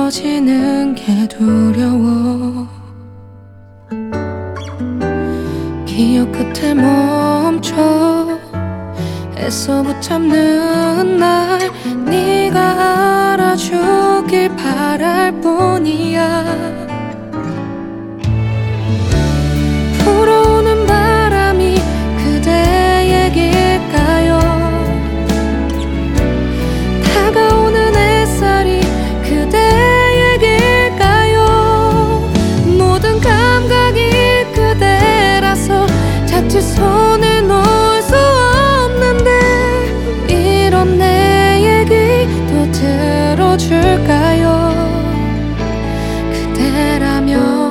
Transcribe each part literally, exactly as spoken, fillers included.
멀어지는 게 두려워. 기억 끝에 멈춰 애써 붙잡는 날 네가 알아주길 바랄 뿐이야. 불어오는 바람이 그대의 길까요? 다가오는 햇살이 그대의 길까요? 모든 감각이 그대라서 자칫 손을 놓을 수 없는데 이런 내 얘기도 들어줄까요? 그대라면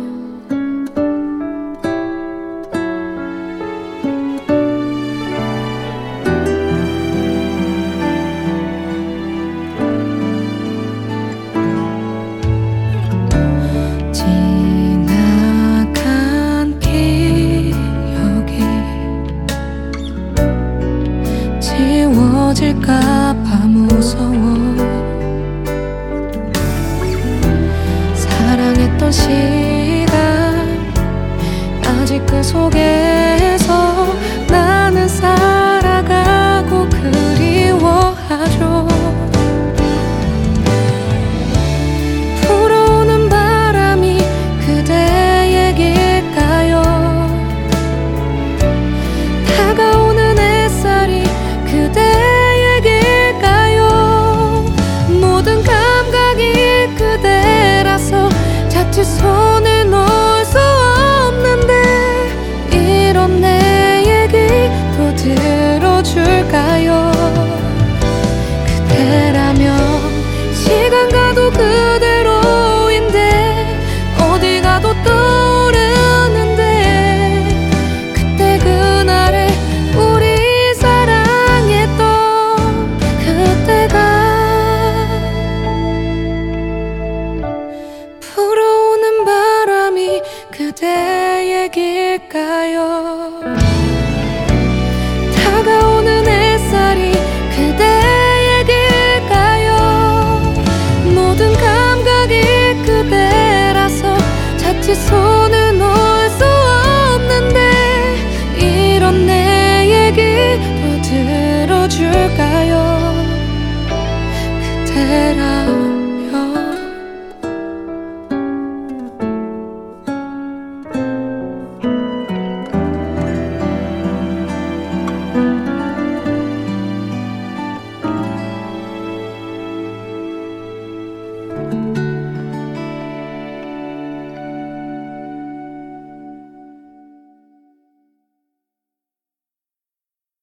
지나간 기억이 지워질까봐 무서워. 사랑했던 시간 아직 그 속에서 나는 살아가고 그리워하죠. 불어오는 바람이 그대의 길까요? 다가오는 햇살이 그대의 길까요? 모든 감각이 그대라서 자칫 손